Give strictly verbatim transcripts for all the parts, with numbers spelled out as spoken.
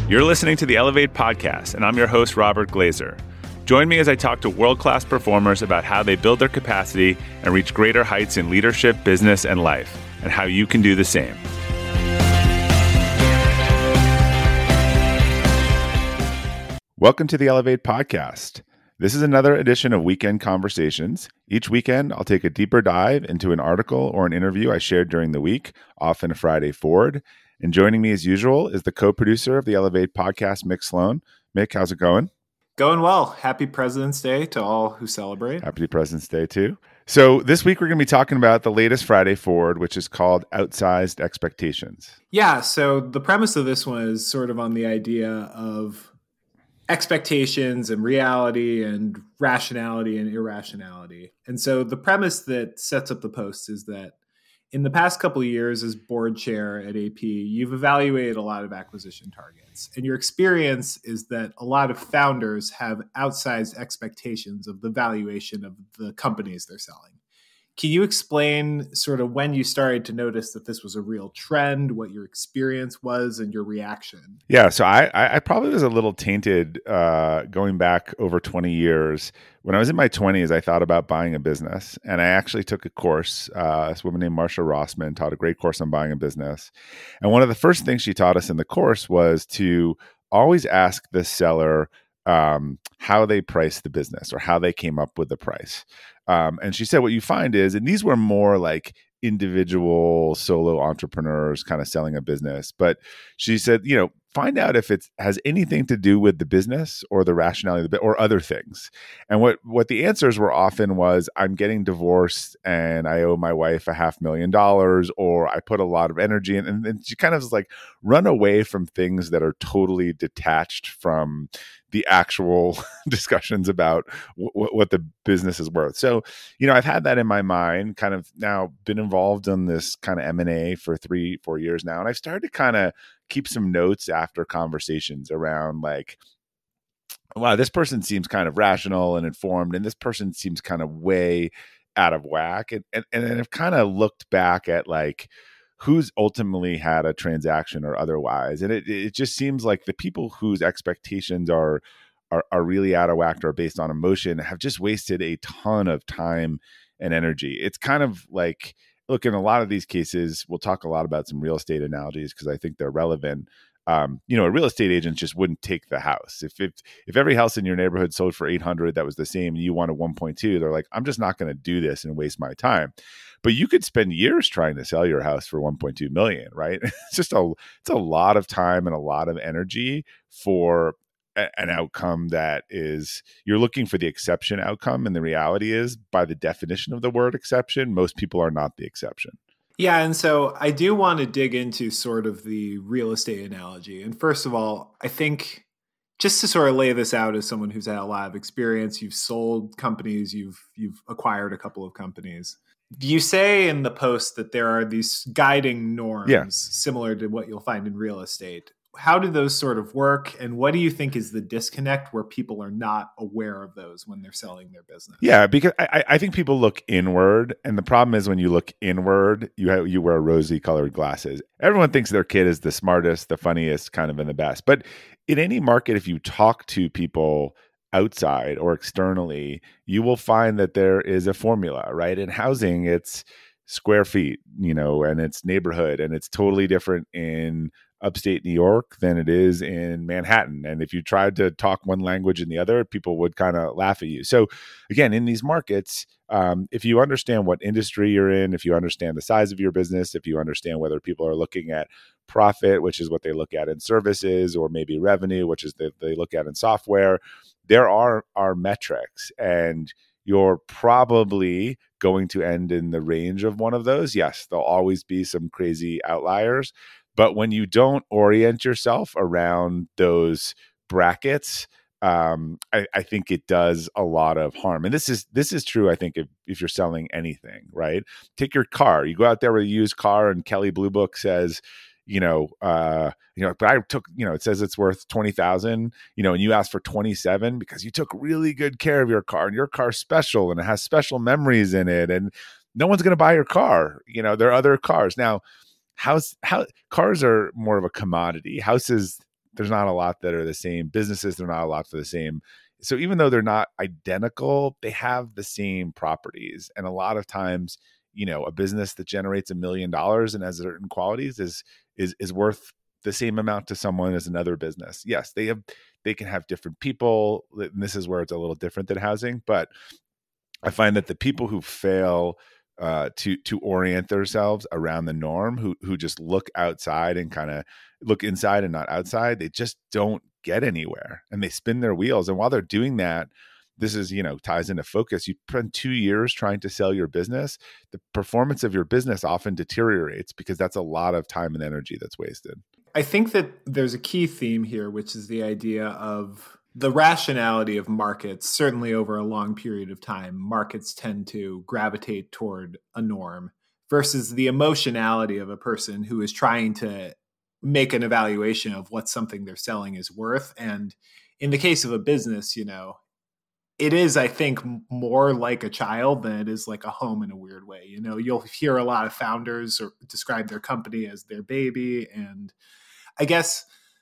You're listening to the Elevate Podcast, and I'm your host, Robert Glazer. Join me as I talk to world-class performers about how they build their capacity and reach greater heights in leadership, business, and life, and how you can do the same. Welcome to the Elevate Podcast. This is another edition of Weekend Conversations. Each weekend, I'll take a deeper dive into an article or an interview I shared during the week, often a Friday forward. And joining me as usual is the co-producer of the Elevate Podcast, Mick Sloan. Mick, how's it going? Going well. Happy President's Day to all who celebrate. Happy President's Day too. So this week we're going to be talking about the latest Friday forward, which is called Outsized Expectations. Yeah, so the premise of this one is sort of on the idea of expectations and reality and rationality and irrationality. And so the premise that sets up the post is that in the past couple of years as board chair at A P, you've evaluated a lot of acquisition targets. And your experience is that a lot of founders have outsized expectations of the valuation of the companies they're selling. Can you explain sort of when you started to notice that this was a real trend, what your experience was, and your reaction? Yeah, so I, I probably was a little tainted uh, going back over twenty years. When I was in my twenties, I thought about buying a business, and I actually took a course. Uh, this woman named Marsha Rossman taught a great course on buying a business. And one of the first things she taught us in the course was to always ask the seller um, how they priced the business or how they came up with the price. Um, and she said, what you find is, and these were more like individual solo entrepreneurs kind of selling a business, but she said, you know, find out if it has anything to do with the business or the rationality of the, or other things. And what, what the answers were often was, I'm getting divorced and I owe my wife a half million dollars, or I put a lot of energy in. And then she kind of is like, run away from things that are totally detached from the actual discussions about w- w- what the business is worth. So, you know, I've had that in my mind, kind of now been involved in this kind of M and A for three, four years now. And I've started to kind of keep some notes after conversations around like, wow, this person seems kind of rational and informed, and this person seems kind of way out of whack. And, and, and then I've kind of looked back at like, who's ultimately had a transaction or otherwise. And it it just seems like the people whose expectations are, are, are really out of whack or based on emotion have just wasted a ton of time and energy. It's kind of like, look, in a lot of these cases, we'll talk a lot about some real estate analogies because I think they're relevant. Um, you know, a real estate agent just wouldn't take the house. If if if every house in your neighborhood sold for eight hundred that was the same and you wanted one point two, they're like, I'm just not going to do this and waste my time. But you could spend years trying to sell your house for one point two million, right? It's just a it's a lot of time and a lot of energy for a, an outcome that is, you're looking for the exception outcome, and the reality is, by the definition of the word exception, most people are not the exception. Yeah, and so I do want to dig into sort of the real estate analogy. And first of all, I think just to sort of lay this out as someone who's had a lot of experience, you've sold companies, you've you've acquired a couple of companies. You say in the post that there are these guiding norms yeah. similar to what you'll find in real estate. How do those sort of work? And what do you think is the disconnect where people are not aware of those when they're selling their business? Yeah, because I, I think people look inward. And the problem is when you look inward, you have, you wear rosy colored glasses. Everyone thinks their kid is the smartest, the funniest, kind of, and the best. But in any market, if you talk to people outside or externally, you will find that there is a formula, right? In housing, it's square feet, you know, and it's neighborhood, and it's totally different in upstate New York than it is in Manhattan. And if you tried to talk one language and the other, people would kind of laugh at you. So again, in these markets, um, if you understand what industry you're in, if you understand the size of your business, if you understand whether people are looking at profit, which is what they look at in services, or maybe revenue, which is that they look at in software, there are, are metrics, and you're probably going to end in the range of one of those. Yes, there'll always be some crazy outliers, but when you don't orient yourself around those brackets, um, I, I think it does a lot of harm. And this is this is true, I think, if, if you're selling anything, right? Take your car. You go out there with a used car and Kelley Blue Book says, you know, uh, you know, but I took, you know, it says it's worth twenty thousand, you know, and you ask for twenty-seven because you took really good care of your car, and your car's special and it has special memories in it, and no one's going to buy your car. You know, there are other cars. Now, house, how cars are more of a commodity. Houses, there's not a lot that are the same. Businesses, they're not a lot for the same. So even though they're not identical, they have the same properties. And a lot of times, you know, a business that generates a million dollars and has certain qualities is is is worth the same amount to someone as another business. Yes, they have they can have different people. And this is where it's a little different than housing. But I find that the people who fail uh, to to orient themselves around the norm, who who just look outside and kind of look inside and not outside, they just don't get anywhere, and they spin their wheels. And while they're doing that, this is, you know, ties into focus. You spend two years trying to sell your business. The performance of your business often deteriorates because that's a lot of time and energy that's wasted. I think that there's a key theme here, which is the idea of the rationality of markets. Certainly over a long period of time, markets tend to gravitate toward a norm versus the emotionality of a person who is trying to make an evaluation of what something they're selling is worth. And in the case of a business, you know, it is, I think, more like a child than it is like a home in a weird way. You know, you'll hear a lot of founders or describe their company as their baby. And I guess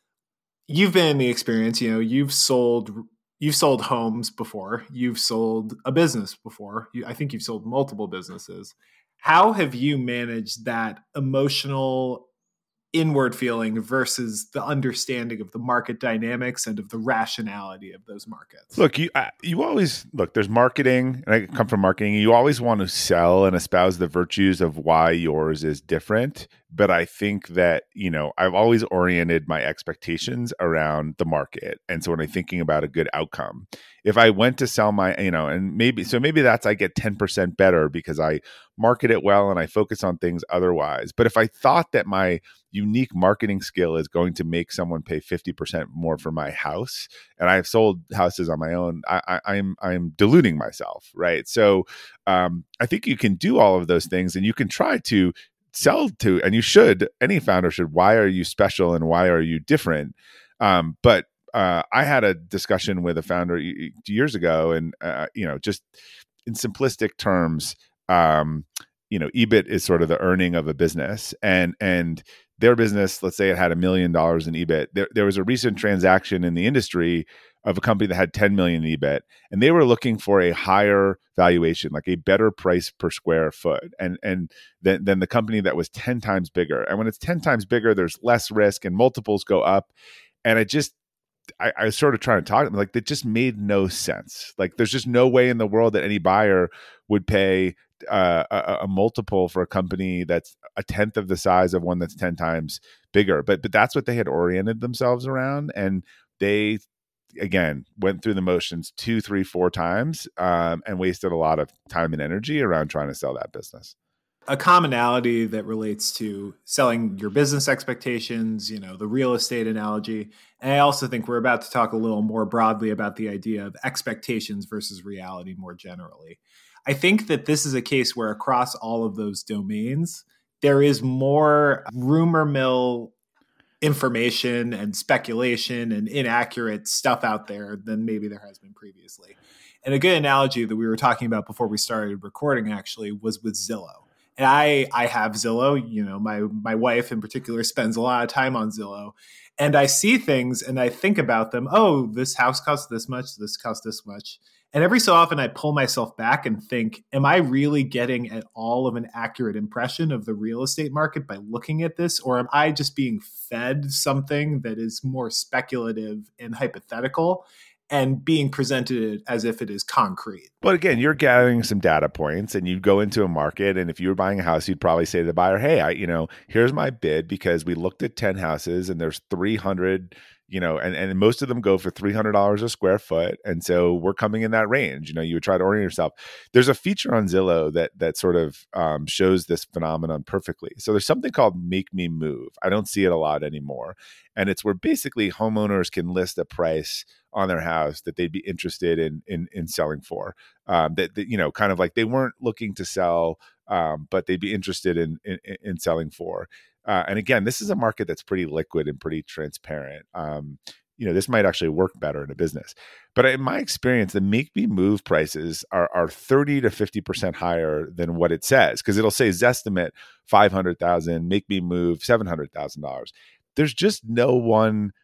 you've been in the experience, you know, you've sold, you've sold homes before, you've sold a business before. You, I think you've sold multiple businesses. How have you managed that emotional inward feeling versus the understanding of the market dynamics and of the rationality of those markets? Look, you uh, you always look. There's marketing, and I come from marketing. You always want to sell and espouse the virtues of why yours is different. But I think that, you know, I've always oriented my expectations around the market. And so when I'm thinking about a good outcome, if I went to sell my, you know, and maybe, so maybe that's, I get ten percent better because I market it well and I focus on things otherwise. But if I thought that my unique marketing skill is going to make someone pay fifty percent more for my house, and I've sold houses on my own, I, I, I'm, I'm deluding myself. Right. So um, I think you can do all of those things, and you can try to sell to, and you should, any founder should, why are you special and why are you different? Um, but uh, I had a discussion with a founder years ago, and, uh, you know, just in simplistic terms, um, you know, E B I T is sort of the earning of a business, and, and their business, let's say it had a million dollars in E B I T. There, there was a recent transaction in the industry of a company that had ten million in E B I T, and they were looking for a higher valuation, like a better price per square foot, and and than, than the company that was ten times bigger. And when it's ten times bigger, there's less risk and multiples go up. And it just, I, I was sort of trying to talk to them, like, that just made no sense. Like, there's just no way in the world that any buyer would pay uh, a, a multiple for a company that's a tenth of the size of one that's ten times bigger. But but that's what they had oriented themselves around, and they, again, went through the motions two, three, four times, um, and wasted a lot of time and energy around trying to sell that business. A commonality that relates to selling your business expectations, you know, the real estate analogy. And I also think we're about to talk a little more broadly about the idea of expectations versus reality more generally. I think that this is a case where across all of those domains, there is more rumor mill information and speculation and inaccurate stuff out there than maybe there has been previously. And a good analogy that we were talking about before we started recording actually was with Zillow. And I I have Zillow, you know, my my wife in particular spends a lot of time on Zillow. And I see things and I think about them, oh, this house costs this much, this costs this much. And every so often I pull myself back and think, am I really getting at all of an accurate impression of the real estate market by looking at this? Or am I just being fed something that is more speculative and hypothetical and being presented as if it is concrete? But again, you're gathering some data points, and you go into a market, and if you were buying a house, you'd probably say to the buyer, hey, I, you know, here's my bid because we looked at ten houses and there's three hundred, you know, and, and most of them go for three hundred dollars a square foot. And so we're coming in that range. You know, you would try to orient yourself. There's a feature on Zillow that that sort of um, shows this phenomenon perfectly. So there's something called Make Me Move. I don't see it a lot anymore. And it's where basically homeowners can list a price on their house that they'd be interested in in, in selling for. Um, that, that, you know, kind of like they weren't looking to sell, um, but they'd be interested in in, in selling for. Uh, and again, this is a market that's pretty liquid and pretty transparent. Um, you know, this might actually work better in a business. But in my experience, the Make Me Move prices are are thirty to fifty percent higher than what it says, because it'll say Zestimate five hundred thousand dollars, Make Me Move seven hundred thousand dollars. There's just no one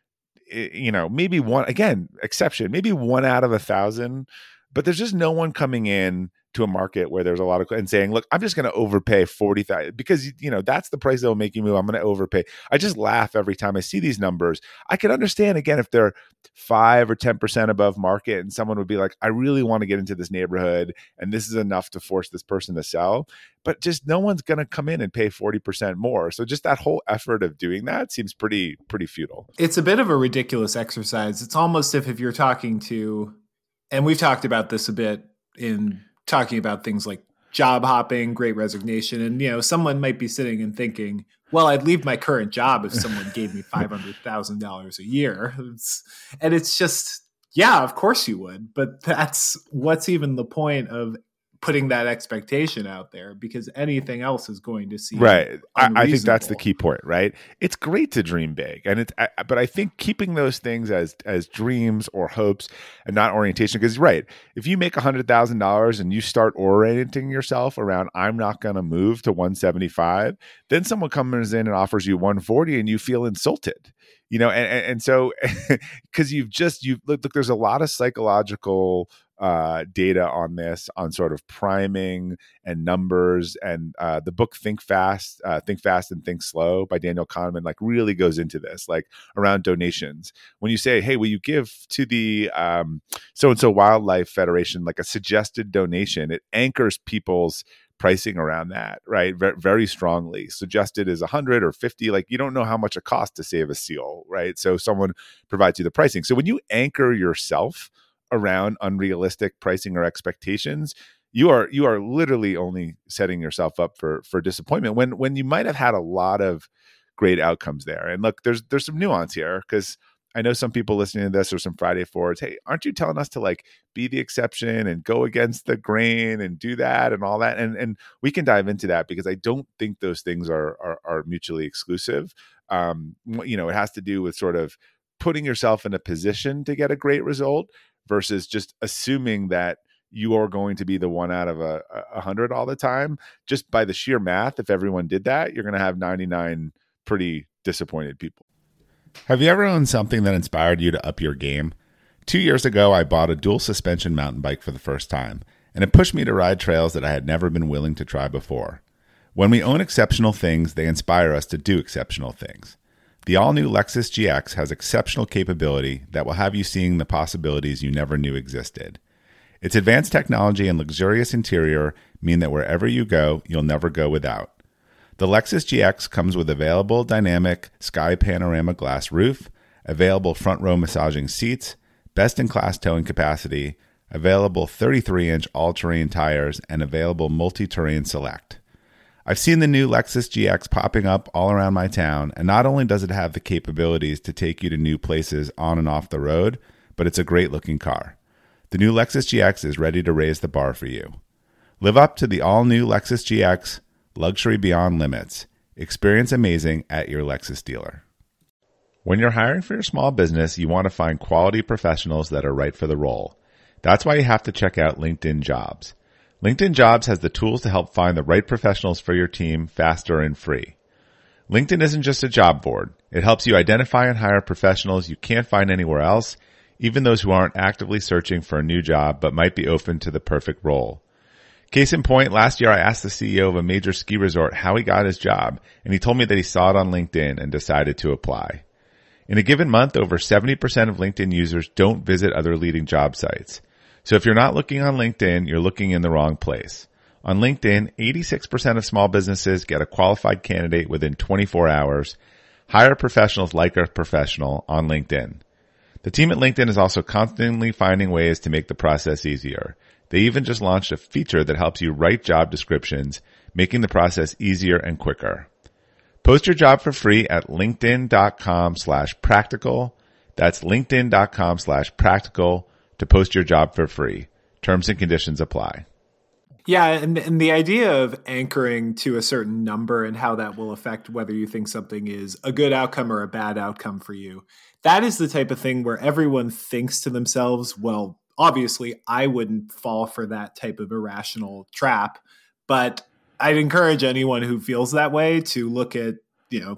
you know, maybe one, again, exception, maybe one out of a thousand, but there's just no one coming in to a market where there's a lot of and saying, look, I'm just going to overpay forty thousand because, you know, that's the price that will make you move. I'm going to overpay. I just laugh every time I see these numbers. I can understand, again, if they're five or ten percent above market and someone would be like, I really want to get into this neighborhood and this is enough to force this person to sell. But just no one's going to come in and pay forty percent more. So just that whole effort of doing that seems pretty, pretty futile. It's a bit of a ridiculous exercise. It's almost if, if you're talking to, and we've talked about this a bit in talking about things like job hopping, Great Resignation. And, you know, someone might be sitting and thinking, well, I'd leave my current job if someone gave me five hundred thousand dollars a year. It's, and it's just, yeah, of course you would. But that's what's even the point of putting that expectation out there, because anything else is going to seem right. I, I think that's the key point, right? It's great to dream big, and it's I, but I think keeping those things as as dreams or hopes and not orientation. Because right, if you make a hundred thousand dollars and you start orienting yourself around I'm not going to move to one seventy five, then someone comes in and offers you one forty, and you feel insulted. You know, and and, and so because you've just you look, look, there's a lot of psychological uh, data on this, on sort of priming and numbers, and uh, the book Think Fast, uh, Think Fast and Think Slow by Daniel Kahneman, like really goes into this, like around donations. When you say, hey, will you give to the um, so-and-so Wildlife Federation, like a suggested donation, it anchors people's pricing around that, right? Very, very strongly. Suggested is one hundred or fifty. Like you don't know how much it costs to save a seal, right? So someone provides you the pricing. So when you anchor yourself around unrealistic pricing or expectations, you are you are literally only setting yourself up for for disappointment when when you might have had a lot of great outcomes there. And look, there's there's some nuance here, because I know some people listening to this or some Friday forwards, hey, aren't you telling us to like be the exception and go against the grain and do that and all that? And and we can dive into that, because I don't think those things are are, are mutually exclusive. Um, you know, it has to do with sort of putting yourself in a position to get a great result versus just assuming that you are going to be the one out of a, a hundred all the time. Just by the sheer math, if everyone did that, you're going to have ninety-nine pretty disappointed people. Have you ever owned something that inspired you to up your game? Two years ago, I bought a dual suspension mountain bike for the first time, and it pushed me to ride trails that I had never been willing to try before. When we own exceptional things, they inspire us to do exceptional things. The all-new Lexus G X has exceptional capability that will have you seeing the possibilities you never knew existed. Its advanced technology and luxurious interior mean that wherever you go, you'll never go without. The Lexus G X comes with available dynamic sky panorama glass roof, available front-row massaging seats, best-in-class towing capacity, available thirty-three inch all-terrain tires, and available multi-terrain select. I've seen the new Lexus G X popping up all around my town, and not only does it have the capabilities to take you to new places on and off the road, but it's a great-looking car. The new Lexus G X is ready to raise the bar for you. Live up to the all-new Lexus G X, luxury beyond limits. Experience amazing at your Lexus dealer. When you're hiring for your small business, you want to find quality professionals that are right for the role. That's why you have to check out LinkedIn Jobs. LinkedIn Jobs has the tools to help find the right professionals for your team faster and free. LinkedIn isn't just a job board. It helps you identify and hire professionals you can't find anywhere else, even those who aren't actively searching for a new job but might be open to the perfect role. Case in point, last year I asked the C E O of a major ski resort how he got his job, and he told me that he saw it on LinkedIn and decided to apply. In a given month, over seventy percent of LinkedIn users don't visit other leading job sites. So if you're not looking on LinkedIn, you're looking in the wrong place. On LinkedIn, eighty-six percent of small businesses get a qualified candidate within twenty-four hours. Hire professionals like a professional on LinkedIn. The team at LinkedIn is also constantly finding ways to make the process easier. They even just launched a feature that helps you write job descriptions, making the process easier and quicker. Post your job for free at linkedin.com slash practical. That's linkedin.com slash practical to post your job for free. Terms and conditions apply. Yeah, and, and the idea of anchoring to a certain number and how that will affect whether you think something is a good outcome or a bad outcome for you, that is the type of thing where everyone thinks to themselves, well, obviously I wouldn't fall for that type of irrational trap, but I'd encourage anyone who feels that way to look at, you know,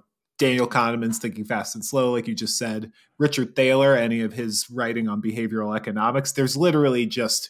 Daniel Kahneman's Thinking Fast and Slow, like you just said, Richard Thaler, any of his writing on behavioral economics. There's literally just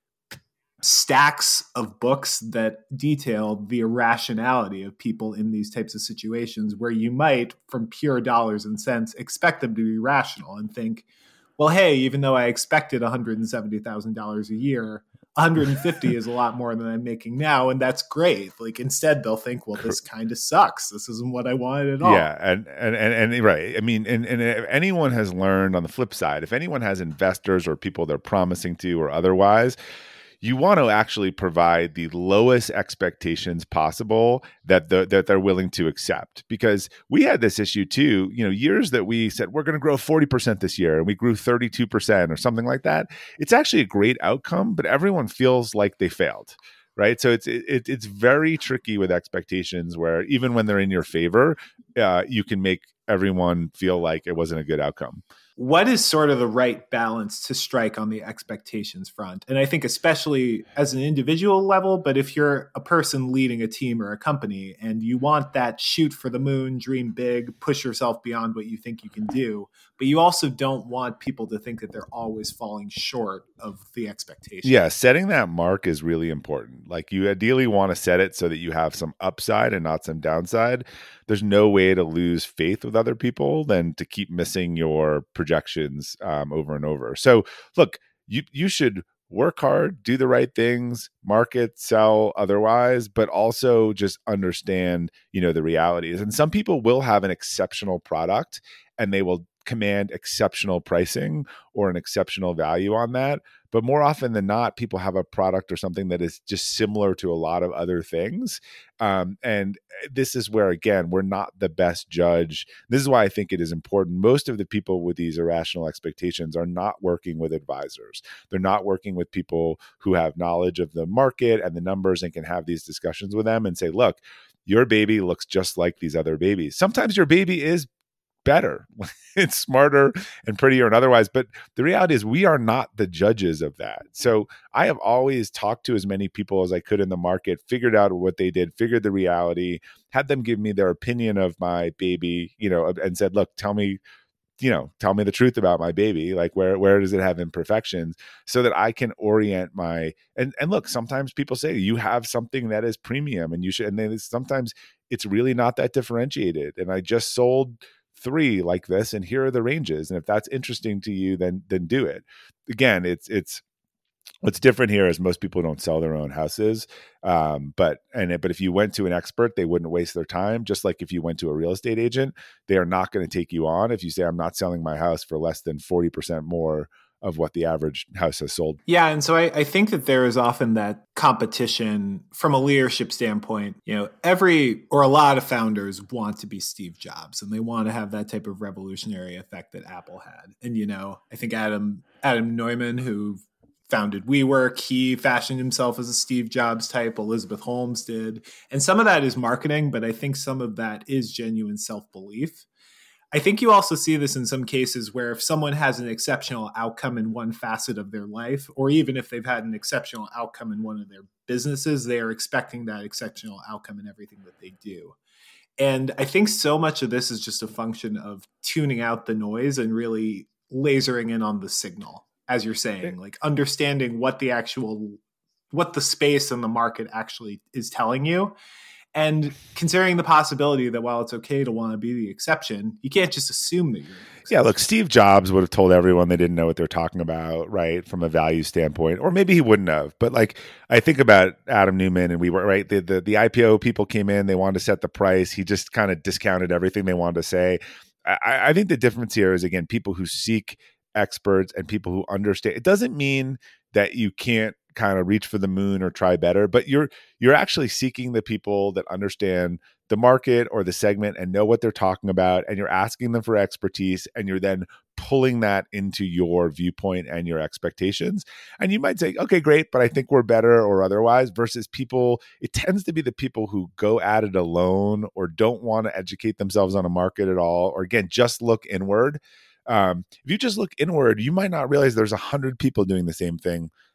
stacks of books that detail the irrationality of people in these types of situations where you might, from pure dollars and cents, expect them to be rational and think, well, hey, even though I expected one hundred seventy thousand dollars a year, one hundred fifty is a lot more than I'm making now, and that's great. Like instead, they'll think, "Well, this kind of sucks. This isn't what I wanted at all." Yeah, and and and, and right. I mean, and, and if anyone has learned on the flip side, if anyone has investors or people they're promising to or otherwise, you want to actually provide the lowest expectations possible that the, that they're willing to accept. Because we had this issue too, you know, years that we said we're going to grow forty percent this year and we grew thirty-two percent or something like that. It's actually a great outcome, but everyone feels like they failed. Right. So it's it, it's very tricky with expectations where even when they're in your favor, uh, you can make everyone feel like it wasn't a good outcome. What is sort of the right balance to strike on the expectations front? And I think especially as an individual level, but if you're a person leading a team or a company and you want that shoot for the moon, dream big, push yourself beyond what you think you can do, but you also don't want people to think that they're always falling short of the expectation. Yeah, setting that mark is really important. Like you ideally want to set it so that you have some upside and not some downside. There's no way to lose faith with other people than to keep missing your projections um, over and over. So look, you you should work hard, do the right things, market, sell otherwise, but also just understand, you know, the realities. And some people will have an exceptional product and they will command exceptional pricing or an exceptional value on that. But more often than not, people have a product or something that is just similar to a lot of other things. Um, and this is where, again, we're not the best judge. This is why I think it is important. Most of the people with these irrational expectations are not working with advisors. They're not working with people who have knowledge of the market and the numbers and can have these discussions with them and say, look, your baby looks just like these other babies. Sometimes your baby is better, it's smarter and prettier and otherwise. But the reality is we are not the judges of that. So I have always talked to as many people as I could in the market, figured out what they did, figured the reality, had them give me their opinion of my baby, you know, and said, look, tell me, you know, tell me the truth about my baby. Like where, where does it have imperfections so that I can orient my, and, and look, sometimes people say you have something that is premium and you should, and then sometimes it's really not that differentiated. And I just sold three like this and here are the ranges, and if that's interesting to you, then then do it. Again, it's it's what's different here is most people don't sell their own houses, um but and it, but if you went to an expert, they wouldn't waste their time. Just like if you went to a real estate agent, they are not going to take you on if you say I'm not selling my house for less than forty percent more of what the average house has sold. Yeah. And so I, I think that there is often that competition from a leadership standpoint. You know, every or a lot of founders want to be Steve Jobs and they want to have that type of revolutionary effect that Apple had. And, you know, I think Adam Adam Neumann, who founded WeWork, he fashioned himself as a Steve Jobs type. Elizabeth Holmes did. And some of that is marketing, but I think some of that is genuine self-belief. I think you also see this in some cases where if someone has an exceptional outcome in one facet of their life, or even if they've had an exceptional outcome in one of their businesses, they are expecting that exceptional outcome in everything that they do. And I think so much of this is just a function of tuning out the noise and really lasering in on the signal, as you're saying, like understanding what the actual, what the space and the market actually is telling you. And considering the possibility that while it's okay to want to be the exception, you can't just assume that you're the exception. Yeah, look, Steve Jobs would have told everyone they didn't know what they're talking about, right, from a value standpoint, or maybe he wouldn't have. But like, I think about Adam Neumann, and we were right. The the, the I P O people came in, they wanted to set the price. He just kind of discounted everything they wanted to say. I, I think the difference here is, again, people who seek experts and people who understand. It doesn't mean that you can't kind of reach for the moon or try better, but you're you're actually seeking the people that understand the market or the segment and know what they're talking about, and you're asking them for expertise, and you're then pulling that into your viewpoint and your expectations. And you might say, okay, great, but I think we're better or otherwise, versus people, it tends to be the people who go at it alone or don't want to educate themselves on a market at all, or again, just look inward. Um, if you just look inward, you might not realize there's a hundred people doing the same thing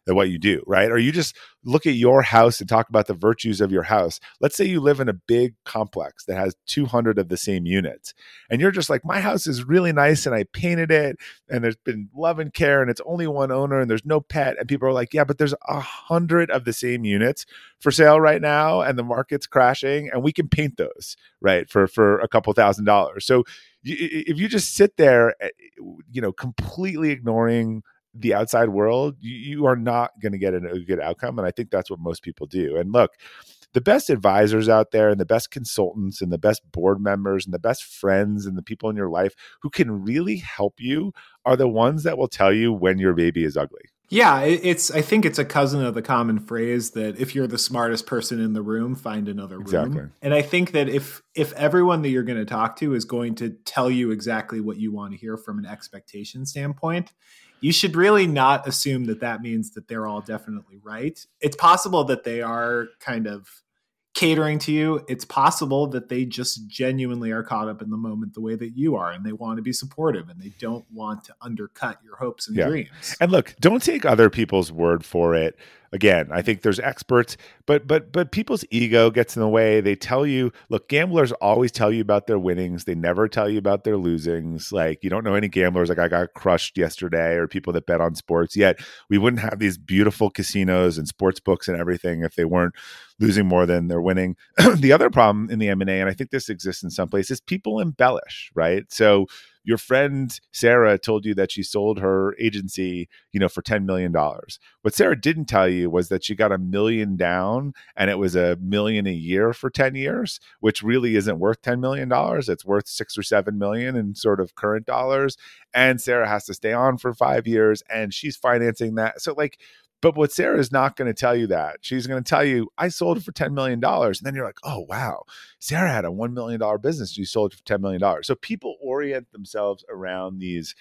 at what you do, right? Or you just look at your house and talk about the virtues of your house. Let's say you live in a big complex that has two hundred of the same units. And you're just like, my house is really nice and I painted it and there's been love and care and it's only one owner and there's no pet. And people are like, yeah, but there's a hundred of the same units for sale right now and the market's crashing and we can paint those, right? For, for a couple thousand dollars. So if you just sit there, you know, completely ignoring the outside world, you, you are not going to get a good outcome. And I think that's what most people do. And look, the best advisors out there and the best consultants and the best board members and the best friends and the people in your life who can really help you are the ones that will tell you when your baby is ugly. Yeah, it's. I think it's a cousin of the common phrase that if you're the smartest person in the room, find another room. Exactly. And I think that if if everyone that you're going to talk to is going to tell you exactly what you want to hear from an expectation standpoint, you should really not assume that that means that they're all definitely right. It's possible that they are kind of catering to you. It's possible that they just genuinely are caught up in the moment the way that you are, and they want to be supportive and they don't want to undercut your hopes and yeah. dreams. And look, don't take other people's word for it. Again, I think there's experts, but but but people's ego gets in the way. They tell you, look, gamblers always tell you about their winnings. They never tell you about their losings. Like, you don't know any gamblers like I got crushed yesterday or people that bet on sports. Yet we wouldn't have these beautiful casinos and sports books and everything if they weren't losing more than they're winning. The other problem in the M and A, and I think this exists in some places, people embellish, right? So your friend Sarah told you that she sold her agency, you know, for ten million dollars. What Sarah didn't tell you was that she got a million down and it was a million a year for ten years, which really isn't worth ten million dollars. It's worth six or seven million in sort of current dollars. And Sarah has to stay on for five years and she's financing that. So like, but what Sarah is not going to tell you that. She's going to tell you, I sold it for ten million dollars. And then you're like, oh, wow, Sarah had a one million dollars business. She sold it for ten million dollars. So people orient themselves around these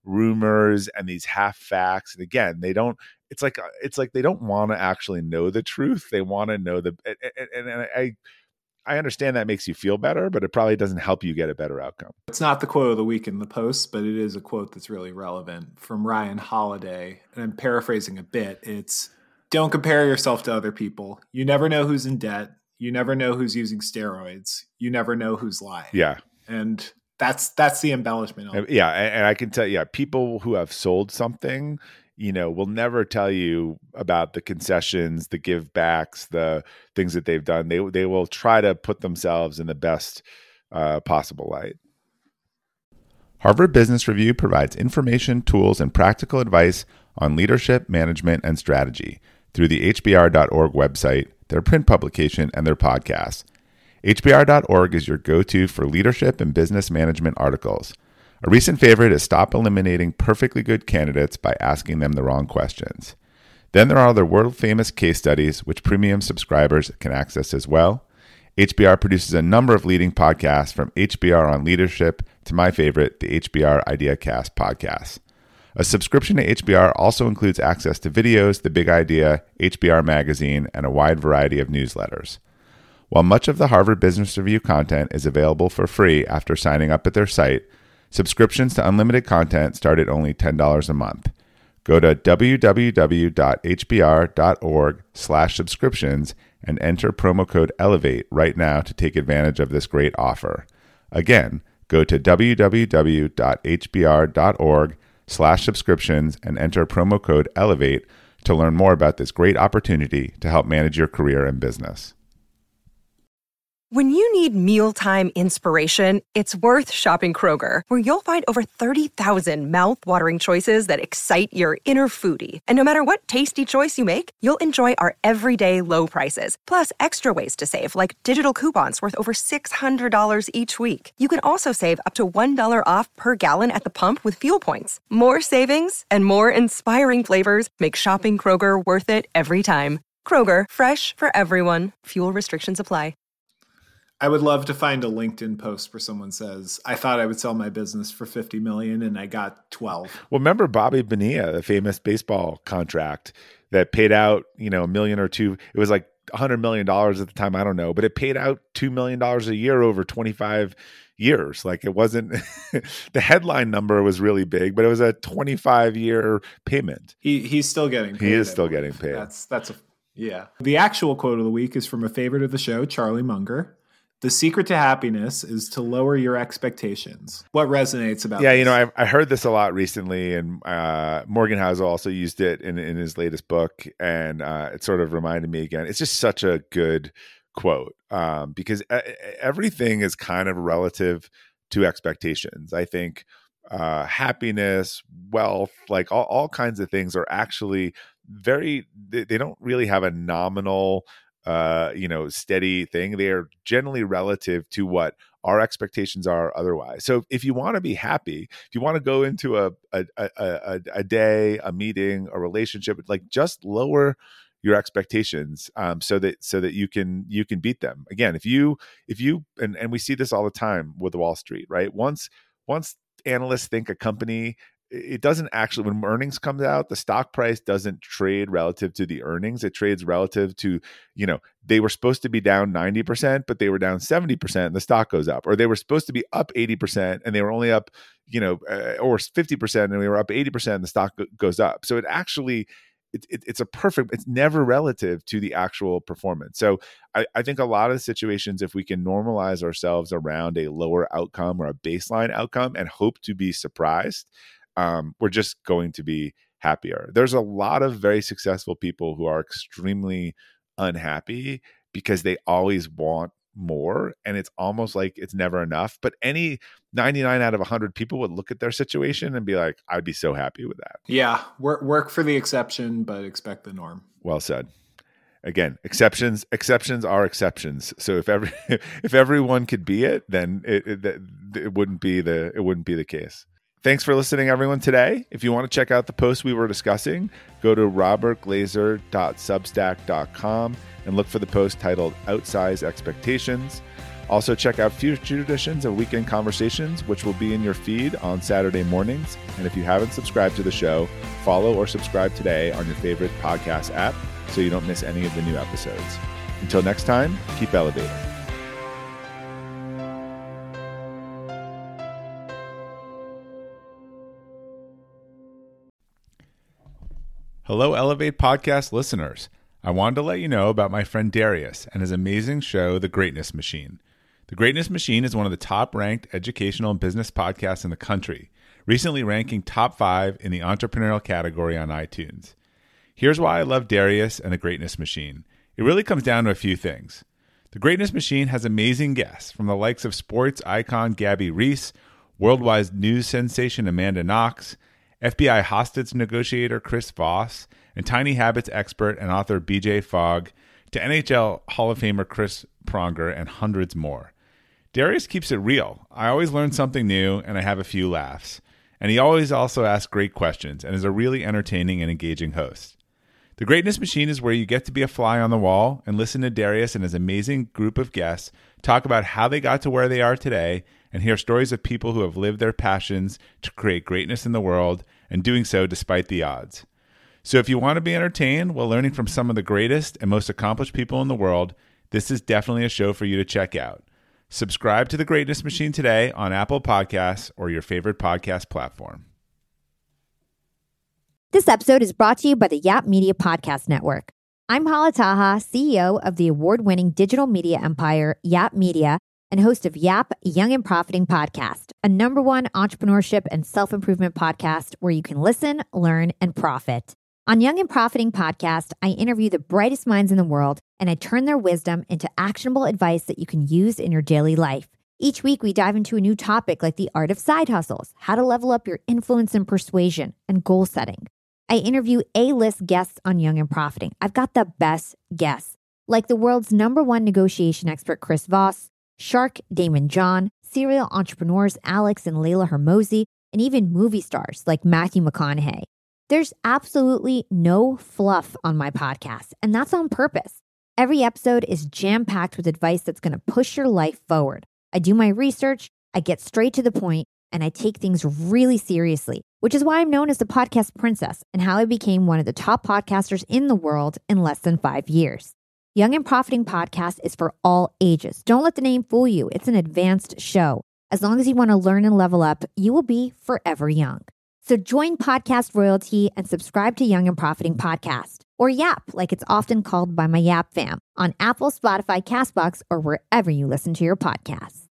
rumors and these half facts. And again, they don't, it's like, it's like they don't want to actually know the truth. They want to know the, and, and, and I, I understand that makes you feel better, but it probably doesn't help you get a better outcome. It's not the quote of the week in the Post, but it is a quote that's really relevant from Ryan Holiday. And I'm paraphrasing a bit. It's, don't compare yourself to other people. You never know who's in debt. You never know who's using steroids. You never know who's lying. Yeah. And that's that's the embellishment. And, yeah. And, and I can tell you, yeah, people who have sold something, you know, will never tell you about the concessions, the give backs, the things that they've done. They they will try to put themselves in the best uh, possible light. Harvard Business Review provides information, tools, and practical advice on leadership, management, and strategy through the H B R dot org website, their print publication, and their podcasts. H B R dot org is your go-to for leadership and business management articles. A recent favorite is stop eliminating perfectly good candidates by asking them the wrong questions. Then there are other world-famous case studies, which premium subscribers can access as well. H B R produces a number of leading podcasts, from H B R on leadership to my favorite, the H B R IdeaCast podcast. A subscription to H B R also includes access to videos, The Big Idea, H B R Magazine, and a wide variety of newsletters. While much of the Harvard Business Review content is available for free after signing up at their site, subscriptions to unlimited content start at only ten dollars a month. Go to w w w dot h b r dot org slash subscriptions and enter promo code ELEVATE right now to take advantage of this great offer. Again, go to w w w dot h b r dot org slash subscriptions and enter promo code ELEVATE to learn more about this great opportunity to help manage your career and business. When you need mealtime inspiration, it's worth shopping Kroger, where you'll find over thirty thousand mouth-watering choices that excite your inner foodie. And no matter what tasty choice you make, you'll enjoy our everyday low prices, plus extra ways to save, like digital coupons worth over six hundred dollars each week. You can also save up to one dollar off per gallon at the pump with fuel points. More savings and more inspiring flavors make shopping Kroger worth it every time. Kroger, fresh for everyone. Fuel restrictions apply. I would love to find a LinkedIn post where someone says, I thought I would sell my business for fifty million and I got twelve. Well, remember Bobby Bonilla, the famous baseball contract that paid out, you know, a million or two. It was like a hundred million dollars at the time. I don't know, but it paid out two million dollars a year over twenty-five years. Like it wasn't the headline number was really big, but it was a twenty-five year payment. He he's still getting paid. He is still getting paid. That's that's a yeah. The actual quote of the week is from a favorite of the show, Charlie Munger. The secret to happiness is to lower your expectations. What resonates about Yeah, this? you know, I, I heard this a lot recently, and uh, Morgan Housel also used it in, in his latest book, and uh, it sort of reminded me again. It's just such a good quote um, because everything is kind of relative to expectations. I think uh, happiness, wealth, like all, all kinds of things are actually very, they, they don't really have a nominal uh, you know, steady thing. They are generally relative to what our expectations are otherwise. So if you want to be happy, if you want to go into a, a, a, a, a day, a meeting, a relationship, like just lower your expectations um, so that, so that you can, you can beat them. Again, if you, if you, and, and we see this all the time with Wall Street, right? Once, once analysts think a company, it doesn't actually, when earnings comes out, the stock price doesn't trade relative to the earnings. It trades relative to, you know, they were supposed to be down ninety percent, but they were down seventy percent and the stock goes up. Or they were supposed to be up eighty percent and they were only up, you know, uh, or fifty percent and we were up eighty percent and the stock goes up. So it actually, it, it, it's a perfect, it's never relative to the actual performance. So I, I think a lot of situations, if we can normalize ourselves around a lower outcome or a baseline outcome and hope to be surprised, Um, we're just going to be happier. There's a lot of very successful people who are extremely unhappy because they always want more. And it's almost like it's never enough. But any ninety-nine out of one hundred people would look at their situation and be like, I'd be so happy with that. Yeah. Work, work for the exception, but expect the norm. Well said. Again, exceptions, exceptions are exceptions. So if every, if everyone could be it, then it, it, it wouldn't be the, it wouldn't be the case. Thanks for listening, everyone, today. If you want to check out the post we were discussing, go to robert glazer dot substack dot com and look for the post titled Outsize Expectations. Also, check out future editions of Weekend Conversations, which will be in your feed on Saturday mornings. And if you haven't subscribed to the show, follow or subscribe today on your favorite podcast app so you don't miss any of the new episodes. Until next time, keep elevating. Hello, Elevate Podcast listeners. I wanted to let you know about my friend Darius and his amazing show, The Greatness Machine. The Greatness Machine is one of the top-ranked educational and business podcasts in the country, recently ranking top five in the entrepreneurial category on iTunes. Here's why I love Darius and The Greatness Machine. It really comes down to a few things. The Greatness Machine has amazing guests from the likes of sports icon Gabby Reese, worldwide news sensation Amanda Knox, F B I hostage negotiator Chris Voss, and Tiny Habits expert and author B J Fogg, to N H L Hall of Famer Chris Pronger, and hundreds more. Darius keeps it real. I always learn something new, and I have a few laughs. And he always also asks great questions and is a really entertaining and engaging host. The Greatness Machine is where you get to be a fly on the wall and listen to Darius and his amazing group of guests talk about how they got to where they are today and hear stories of people who have lived their passions to create greatness in the world and doing so despite the odds. So if you want to be entertained while learning from some of the greatest and most accomplished people in the world, this is definitely a show for you to check out. Subscribe to The Greatness Machine today on Apple Podcasts or your favorite podcast platform. This episode is brought to you by the Yap Media Podcast Network. I'm Hala Taha, C E O of the award-winning digital media empire, Yap Media, and host of Yap Young and Profiting Podcast, a number one entrepreneurship and self-improvement podcast where you can listen, learn, and profit. On Young and Profiting Podcast, I interview the brightest minds in the world, and I turn their wisdom into actionable advice that you can use in your daily life. Each week, we dive into a new topic like the art of side hustles, how to level up your influence and persuasion, and goal setting. I interview A-list guests on Young and Profiting. I've got the best guests, like the world's number one negotiation expert, Chris Voss, Shark Damon John, serial entrepreneurs Alex and Layla Hermosi, and even movie stars like Matthew McConaughey. There's absolutely no fluff on my podcast, and that's on purpose. Every episode is jam-packed with advice that's going to push your life forward. I do my research, I get straight to the point, and I take things really seriously, which is why I'm known as the podcast princess and how I became one of the top podcasters in the world in less than five years. Young and Profiting Podcast is for all ages. Don't let the name fool you. It's an advanced show. As long as you want to learn and level up, you will be forever young. So join Podcast Royalty and subscribe to Young and Profiting Podcast, or YAP, like it's often called by my YAP fam, on Apple, Spotify, CastBox, or wherever you listen to your podcasts.